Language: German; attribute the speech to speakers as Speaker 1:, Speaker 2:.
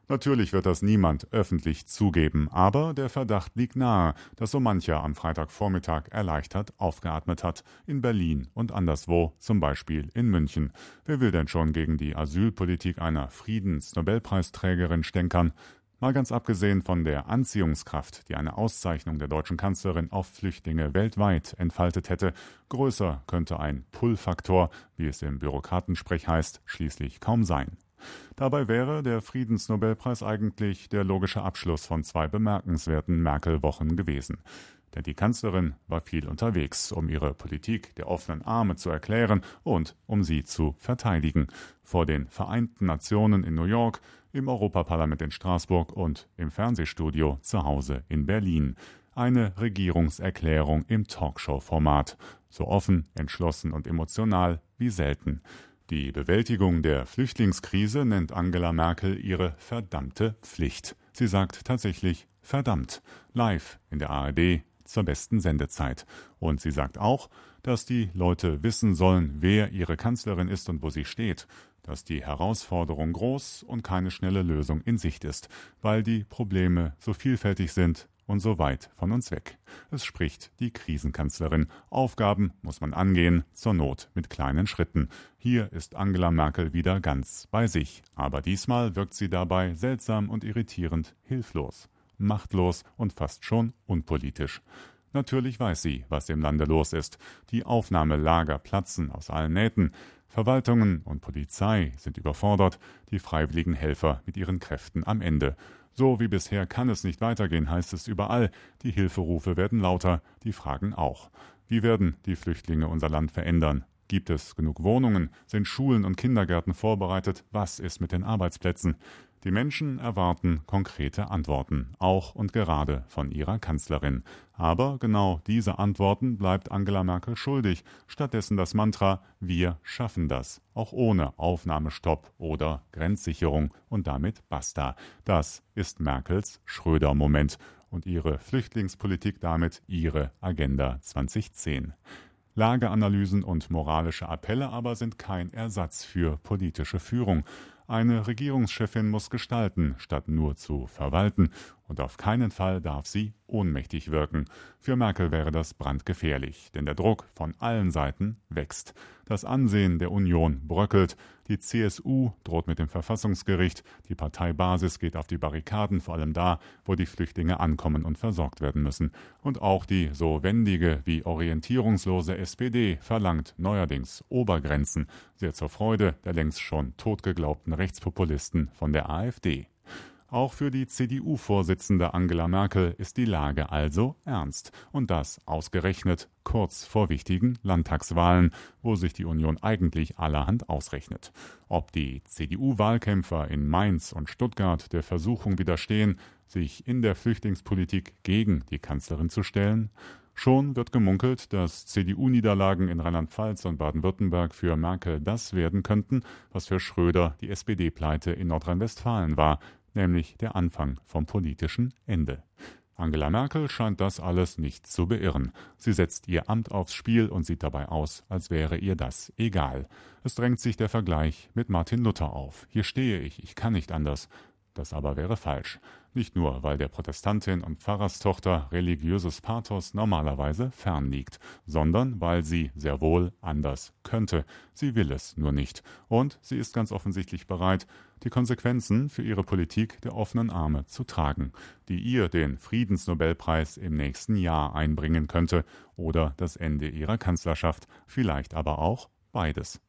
Speaker 1: Natürlich wird das niemand öffentlich zugeben, aber der Verdacht liegt nahe, dass so mancher am Freitagvormittag erleichtert aufgeatmet hat. In Berlin und anderswo, zum Beispiel in München. Wer will denn schon gegen die Asylpolitik einer Friedensnobelpreisträgerin stänkern? Mal ganz abgesehen von der Anziehungskraft, die eine Auszeichnung der deutschen Kanzlerin auf Flüchtlinge weltweit entfaltet hätte, größer könnte ein Pull-Faktor, wie es im Bürokratensprech heißt, schließlich kaum sein. Dabei wäre der Friedensnobelpreis eigentlich der logische Abschluss von 2 bemerkenswerten Merkel-Wochen gewesen. Denn die Kanzlerin war viel unterwegs, um ihre Politik der offenen Arme zu erklären und um sie zu verteidigen. Vor den Vereinten Nationen in New York, im Europaparlament in Straßburg und im Fernsehstudio zu Hause in Berlin. Eine Regierungserklärung im Talkshow-Format. So offen, entschlossen und emotional wie selten. Die Bewältigung der Flüchtlingskrise nennt Angela Merkel ihre verdammte Pflicht. Sie sagt tatsächlich verdammt. Live in der ARD zur besten Sendezeit. Und sie sagt auch, dass die Leute wissen sollen, wer ihre Kanzlerin ist und wo sie steht. Dass die Herausforderung groß und keine schnelle Lösung in Sicht ist, weil die Probleme so vielfältig sind und so weit von uns weg. Es spricht die Krisenkanzlerin. Aufgaben muss man angehen, zur Not mit kleinen Schritten. Hier ist Angela Merkel wieder ganz bei sich. Aber diesmal wirkt sie dabei seltsam und irritierend hilflos, machtlos und fast schon unpolitisch. Natürlich weiß sie, was im Lande los ist. Die Aufnahmelager platzen aus allen Nähten. Verwaltungen und Polizei sind überfordert, die freiwilligen Helfer mit ihren Kräften am Ende. So wie bisher kann es nicht weitergehen, heißt es überall. Die Hilferufe werden lauter, die Fragen auch. Wie werden die Flüchtlinge unser Land verändern? Gibt es genug Wohnungen? Sind Schulen und Kindergärten vorbereitet? Was ist mit den Arbeitsplätzen? Die Menschen erwarten konkrete Antworten, auch und gerade von ihrer Kanzlerin. Aber genau diese Antworten bleibt Angela Merkel schuldig. Stattdessen das Mantra, wir schaffen das, auch ohne Aufnahmestopp oder Grenzsicherung und damit basta. Das ist Merkels Schröder-Moment und ihre Flüchtlingspolitik damit ihre Agenda 2010. Lageanalysen und moralische Appelle aber sind kein Ersatz für politische Führung. Eine Regierungschefin muss gestalten, statt nur zu verwalten. Und auf keinen Fall darf sie ohnmächtig wirken. Für Merkel wäre das brandgefährlich, denn der Druck von allen Seiten wächst. Das Ansehen der Union bröckelt. Die CSU droht mit dem Verfassungsgericht. Die Parteibasis geht auf die Barrikaden, vor allem da, wo die Flüchtlinge ankommen und versorgt werden müssen. Und auch die so wendige wie orientierungslose SPD verlangt neuerdings Obergrenzen, sehr zur Freude der längst schon totgeglaubten Rechtspopulisten von der AfD. Auch für die CDU-Vorsitzende Angela Merkel ist die Lage also ernst. Und das ausgerechnet kurz vor wichtigen Landtagswahlen, wo sich die Union eigentlich allerhand ausrechnet. Ob die CDU-Wahlkämpfer in Mainz und Stuttgart der Versuchung widerstehen, sich in der Flüchtlingspolitik gegen die Kanzlerin zu stellen? Schon wird gemunkelt, dass CDU-Niederlagen in Rheinland-Pfalz und Baden-Württemberg für Merkel das werden könnten, was für Schröder die SPD-Pleite in Nordrhein-Westfalen war, nämlich der Anfang vom politischen Ende. Angela Merkel scheint das alles nicht zu beirren. Sie setzt ihr Amt aufs Spiel und sieht dabei aus, als wäre ihr das egal. Es drängt sich der Vergleich mit Martin Luther auf. Hier stehe ich kann nicht anders. Das aber wäre falsch. Nicht nur, weil der Protestantin und Pfarrerstochter religiöses Pathos normalerweise fern liegt, sondern weil sie sehr wohl anders könnte. Sie will es nur nicht. Und sie ist ganz offensichtlich bereit, die Konsequenzen für ihre Politik der offenen Arme zu tragen, die ihr den Friedensnobelpreis im nächsten Jahr einbringen könnte oder das Ende ihrer Kanzlerschaft, vielleicht aber auch beides.